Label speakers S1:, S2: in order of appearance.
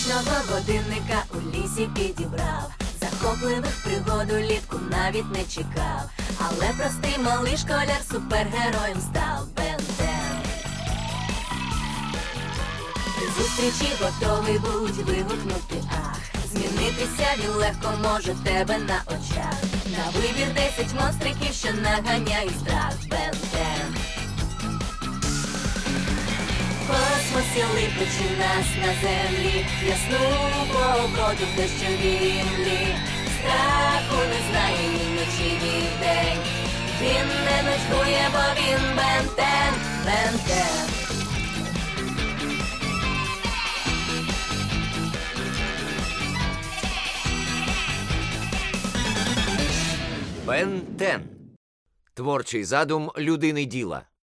S1: Магічного годинника у лісі підібрав, захопливих пригод улітку навіть не чекав. Але простий малий школяр супергероєм став. Бен 10. При зустрічі готовий будь вигукнути ах. Змінитися він легко може в тебе на очах. На вибір 10 монстриків, що наганяють страх. Бен 10. В космосі липучи нас на землі, ясну погоду в дощовій імлі. Страху не знає ні ночі, ні день. Він не ночує, бо він Бен 10, Бен
S2: 10. Бен 10. Творчий задум людини діла.